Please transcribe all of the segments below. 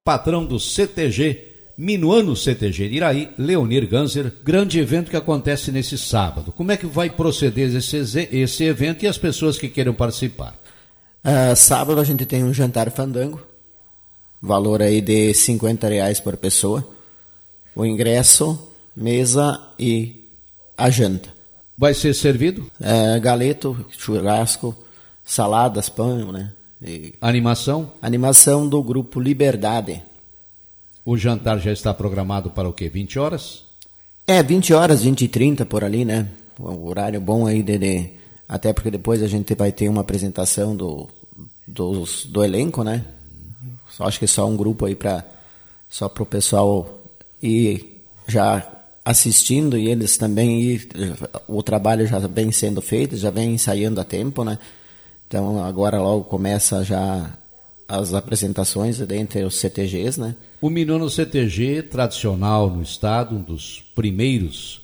vice-patrão do CTG, Minuano CTG de Iraí, Leonir Ganser, grande evento que acontece nesse sábado. Como é que vai proceder esse evento e as pessoas que queiram participar? Sábado a gente tem um jantar fandango, valor aí de R$50 por pessoa, o ingresso, mesa e a janta. Vai ser servido? Galeto, churrasco, saladas, pão, né? E animação? Animação do grupo Liberdade. O jantar já está programado para o quê? 20 horas? 20 horas, 20h30 por ali, né? Um horário bom aí, até porque depois a gente vai ter uma apresentação do elenco, né? Acho que só um grupo aí só para o pessoal ir já assistindo e eles também o trabalho já vem sendo feito, já vem ensaiando a tempo, né? Então agora logo começa já as apresentações dentre os CTGs, né? O Minuano CTG, tradicional no estado, um dos primeiros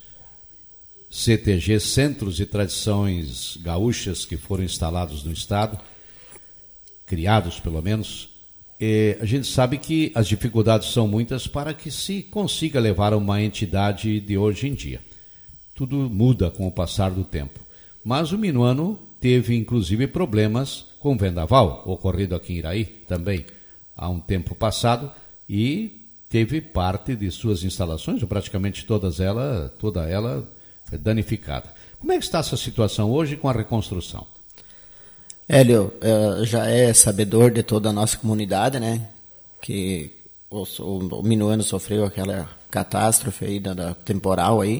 CTG, Centros de Tradições Gaúchas, que foram instalados no estado, criados pelo menos. A gente sabe que as dificuldades são muitas para que se consiga levar uma entidade de hoje em dia. Tudo muda com o passar do tempo. Mas o Minuano teve inclusive problemas com o vendaval, ocorrido aqui em Iraí também há um tempo passado, e teve parte de suas instalações, ou praticamente toda ela danificada. Como é que está essa situação hoje com a reconstrução? Hélio, já é sabedor de toda a nossa comunidade, né? Que o Minuano sofreu aquela catástrofe aí da temporal aí,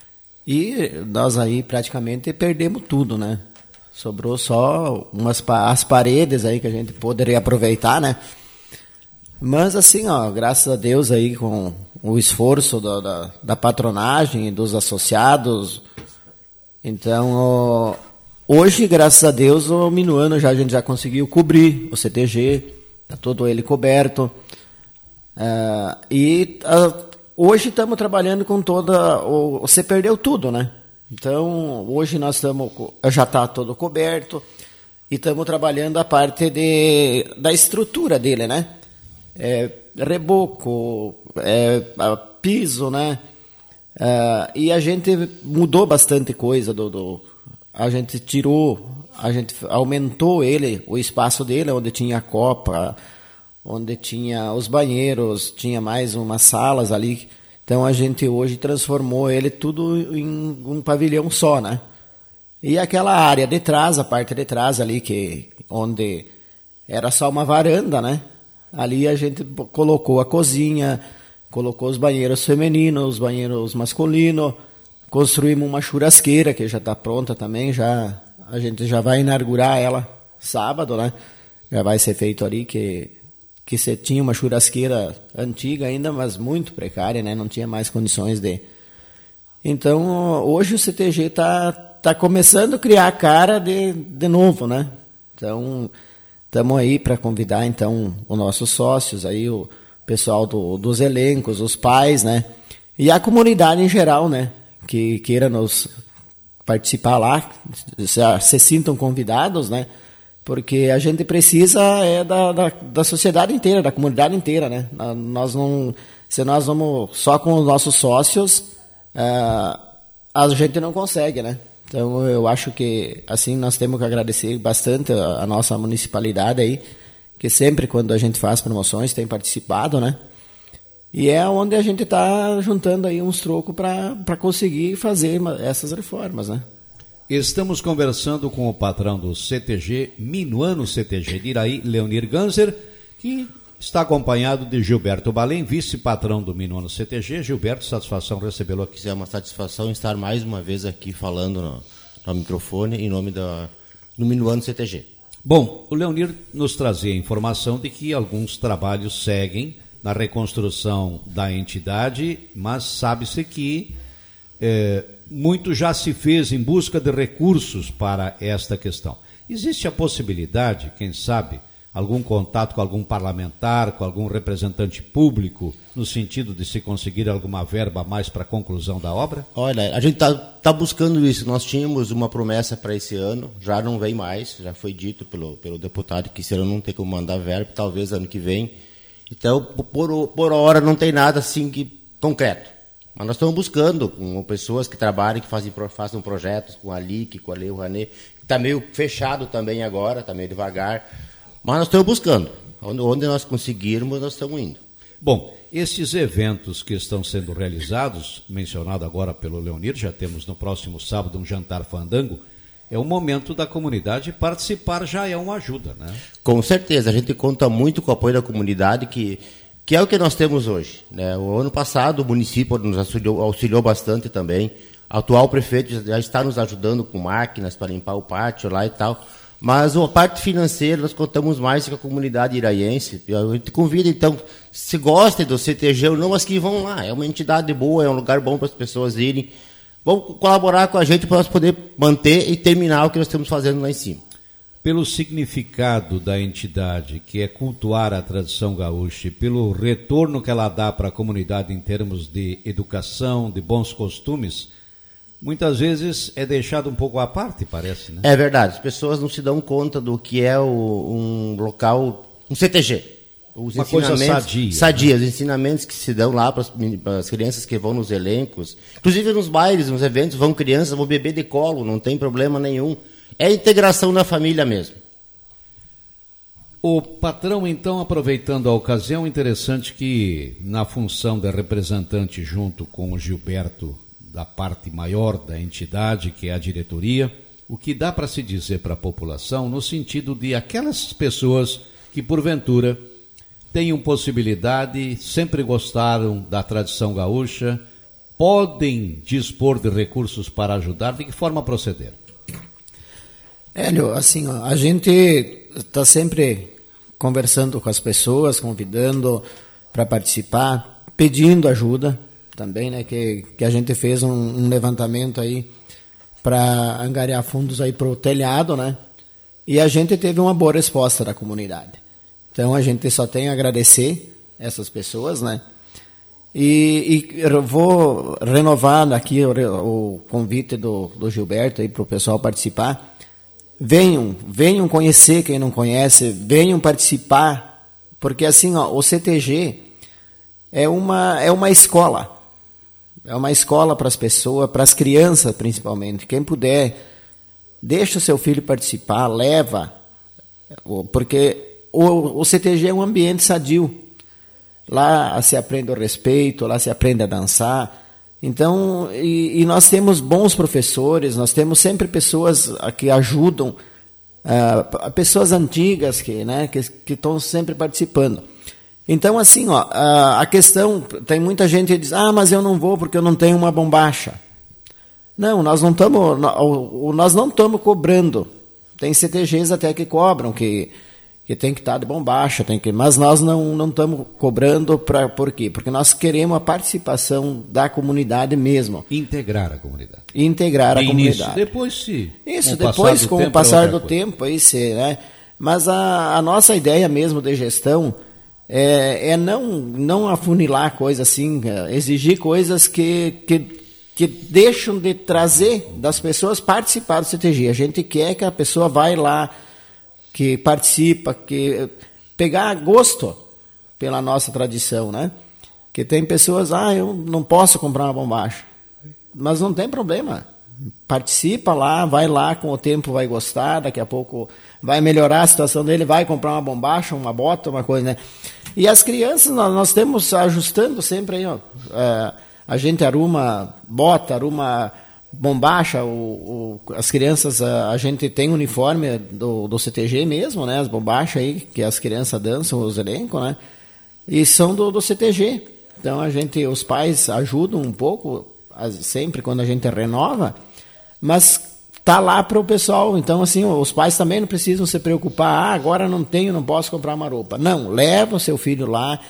e nós aí praticamente perdemos tudo, né? Sobrou só as paredes aí que a gente poderia aproveitar, né? Mas assim, graças a Deus aí com o esforço da patronagem e dos associados, então hoje, graças a Deus, o Minuano a gente já conseguiu cobrir o CTG, está todo ele coberto, hoje estamos trabalhando com você perdeu tudo, né? Então, hoje nós já está todo coberto e estamos trabalhando a parte da estrutura dele, né? Reboco, piso, né? E a gente mudou bastante coisa, a gente aumentou o espaço dele, onde tinha a copa, onde tinha os banheiros, tinha mais umas salas ali. Então a gente hoje transformou ele tudo em um pavilhão só, né? E aquela área de trás, a parte de trás ali, onde era só uma varanda, né? Ali a gente colocou a cozinha, colocou os banheiros femininos, os banheiros masculinos, construímos uma churrasqueira que já está pronta também, a gente já vai inaugurar ela sábado, né? Já vai ser feito ali que você tinha uma churrasqueira antiga ainda, mas muito precária, né? Não tinha mais condições de... Então, hoje o CTG está começando a criar a cara de novo, né? Então, estamos aí para convidar, então, os nossos sócios, aí, o pessoal dos elencos, os pais, né? E a comunidade em geral, né? Que queira nos participar lá, se sintam convidados, né? Porque a gente precisa da sociedade inteira, da comunidade inteira, né? Se nós vamos só com os nossos sócios, a gente não consegue, né? Então eu acho que assim nós temos que agradecer bastante a nossa municipalidade aí, que sempre quando a gente faz promoções tem participado, né? E é onde a gente está juntando aí uns trocos para conseguir fazer essas reformas, né? Estamos conversando com o patrão do CTG, Minuano CTG de Iraí, Leonir Ganser, que está acompanhado de Gilberto Balém, vice-patrão do Minuano CTG. Gilberto, satisfação recebê-lo aqui. É uma satisfação estar mais uma vez aqui falando no microfone em nome do Minuano CTG. Bom, o Leonir nos trazia a informação de que alguns trabalhos seguem na reconstrução da entidade, mas sabe-se que muito já se fez em busca de recursos para esta questão. Existe a possibilidade, quem sabe, algum contato com algum parlamentar, com algum representante público, no sentido de se conseguir alguma verba a mais para a conclusão da obra? Olha, a gente tá buscando isso. Nós tínhamos uma promessa para esse ano, já não vem mais, já foi dito pelo deputado que esse ano não tem como mandar verba, talvez ano que vem. Então, por hora, não tem nada assim concreto. Mas nós estamos buscando com pessoas que trabalhem, que façam projetos com a LIC, com a Lei Rouanet, que está meio fechado também agora, está meio devagar. Mas nós estamos buscando. Onde nós conseguirmos, nós estamos indo. Bom, esses eventos que estão sendo realizados, mencionado agora pelo Leonir, já temos no próximo sábado um jantar fandango, é o momento da comunidade participar, já é uma ajuda, né? Com certeza, a gente conta muito com o apoio da comunidade, que é o que nós temos hoje, né? O ano passado o município nos auxiliou bastante também, o atual prefeito já está nos ajudando com máquinas para limpar o pátio lá e tal, mas a parte financeira nós contamos mais com a comunidade iraiense. A gente convida, então, se gostem do CTG ou não, mas que vão lá, é uma entidade boa, é um lugar bom para as pessoas irem, vão colaborar com a gente para nós poder manter e terminar o que nós estamos fazendo lá em cima. Pelo significado da entidade, que é cultuar a tradição gaúcha, e pelo retorno que ela dá para a comunidade em termos de educação, de bons costumes, muitas vezes é deixado um pouco à parte, parece, né? É verdade, as pessoas não se dão conta do que é um local, um CTG. Uma coisa sadia, né? Os ensinamentos que se dão lá para as crianças que vão nos elencos, inclusive nos bailes, nos eventos, vão crianças, vão beber de colo, não tem problema nenhum. É a integração na família mesmo. O patrão, então, aproveitando a ocasião, interessante que na função de representante junto com o Gilberto, da parte maior da entidade, que é a diretoria, o que dá para se dizer para a população no sentido de aquelas pessoas que, porventura, tenham possibilidade, sempre gostaram da tradição gaúcha, podem dispor de recursos para ajudar, de que forma proceder? Hélio, assim, ó, a gente está sempre conversando com as pessoas, convidando para participar, pedindo ajuda também, né? Que a gente fez um levantamento aí para angariar fundos aí para o telhado, né? E a gente teve uma boa resposta da comunidade. Então a gente só tem a agradecer essas pessoas, né? E eu vou renovar aqui o convite do Gilberto aí para o pessoal participar. Venham conhecer quem não conhece, venham participar, porque assim, ó, o CTG é uma escola. É uma escola para as pessoas, para as crianças principalmente. Quem puder, deixa o seu filho participar, leva, porque o CTG é um ambiente sadio. Lá se aprende o respeito, lá se aprende a dançar. Então, e nós temos bons professores, nós temos sempre pessoas que ajudam, pessoas antigas que estão sempre participando. Então, assim, ó, a questão, tem muita gente que diz, mas eu não vou porque eu não tenho uma bombacha. Não, nós não estamos cobrando. Tem CTGs até que cobram, que tem que estar de bombacha, mas nós não estamos cobrando por quê? Porque nós queremos a participação da comunidade mesmo. Integrar a comunidade. Integrar a comunidade. Depois sim. Isso, depois com o passar do tempo, aí sim, né? Mas a nossa ideia mesmo de gestão é não afunilar a coisa assim, exigir coisas que deixam de trazer das pessoas participar do CTG. A gente quer que a pessoa vai lá, que participa, que pegar gosto pela nossa tradição, né? Que tem pessoas, eu não posso comprar uma bombacha. Mas não tem problema. Participa lá, vai lá, com o tempo vai gostar, daqui a pouco vai melhorar a situação dele, vai comprar uma bombacha, uma bota, uma coisa, né? E as crianças, nós temos ajustando sempre aí, ó. A gente arruma bota, arruma bombacha, as crianças, a gente tem uniforme do CTG mesmo, né? As bombachas aí, que as crianças dançam, os elencos, né? E são do CTG. Então os pais ajudam um pouco, sempre quando a gente renova, mas tá lá para o pessoal. Então, assim, os pais também não precisam se preocupar, agora não posso comprar uma roupa. Não, leva o seu filho lá,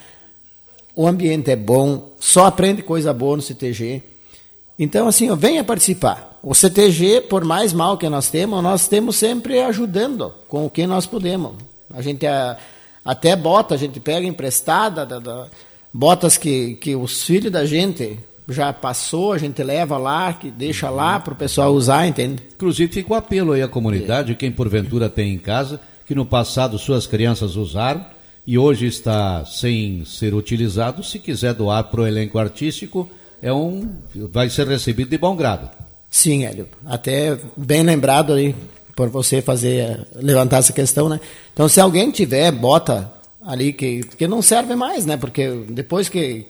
o ambiente é bom, só aprende coisa boa no CTG. Então, assim, venha participar. O CTG, por mais mal que nós temos sempre ajudando com o que nós podemos. A gente até bota, a gente pega emprestada, botas que os filhos da gente já passou, a gente leva lá, que deixa lá para o pessoal usar, entende? Inclusive fica o apelo aí à comunidade, quem porventura tem em casa, que no passado suas crianças usaram e hoje está sem ser utilizado, se quiser doar para o elenco artístico, vai ser recebido de bom grado. Sim, Hélio. Até bem lembrado aí por você levantar essa questão, né? Então, se alguém tiver bota ali que não serve mais, né? Porque depois que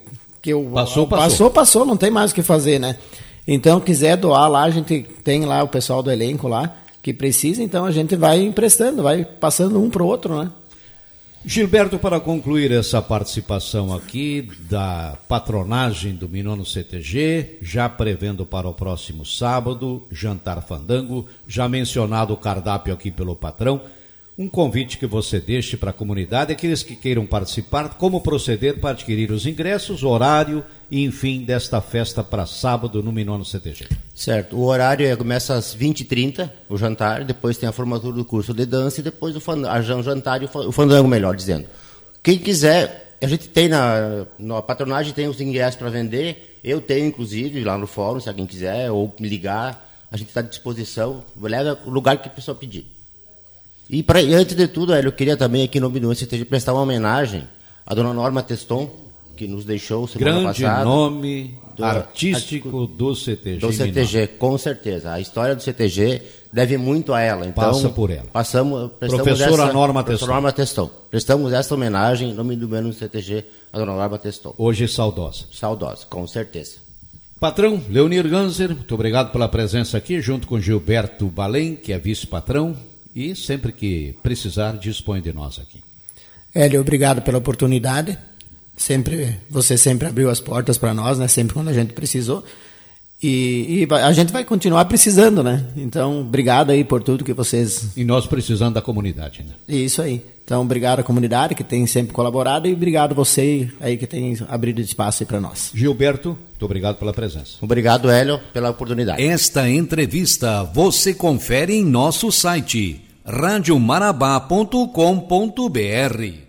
passou, não tem mais o que fazer, né? Então, quiser doar lá, a gente tem lá o pessoal do elenco lá que precisa, então a gente vai emprestando, vai passando um para o outro, né? Gilberto, para concluir essa participação aqui da patronagem do Minono CTG, já prevendo para o próximo sábado, jantar fandango, já mencionado o cardápio aqui pelo patrão, um convite que você deixe para a comunidade, aqueles que queiram participar, como proceder para adquirir os ingressos, horário e, enfim, desta festa para sábado no Minono CTG. Certo, o horário começa às 20h30, o jantar, depois tem a formatura do curso de dança e depois o jantar e o fandango, melhor dizendo. Quem quiser, a gente tem na patronagem, tem os ingressos para vender, eu tenho inclusive lá no fórum, se alguém quiser, ou me ligar, a gente está à disposição, leva o lugar que a pessoa pedir. E antes de tudo, eu queria também aqui no Minono CTG prestar uma homenagem à dona Norma Teston, que nos deixou semana passada. Grande nome artístico do CTG. Do CTG, com certeza. A história do CTG deve muito a ela. Então, passa por ela. Professora Norma Teston. Prestamos essa homenagem em nome do Minono CTG à dona Norma Teston. Hoje saudosa. Saudosa, com certeza. Patrão, Leonir Ganser, muito obrigado pela presença aqui, junto com Gilberto Balém, que é vice-patrão. E sempre que precisar, dispõe de nós aqui. Hélio, obrigado pela oportunidade. Você sempre abriu as portas para nós, né? Sempre quando a gente precisou. E a gente vai continuar precisando, né? Então, obrigado aí por tudo que vocês... E nós precisando da comunidade, né? Isso aí. Então, obrigado à comunidade que tem sempre colaborado e obrigado a você aí que tem abrido espaço aí para nós. Gilberto, muito obrigado pela presença. Obrigado, Hélio, pela oportunidade. Esta entrevista você confere em nosso site radiomarabá.com.br.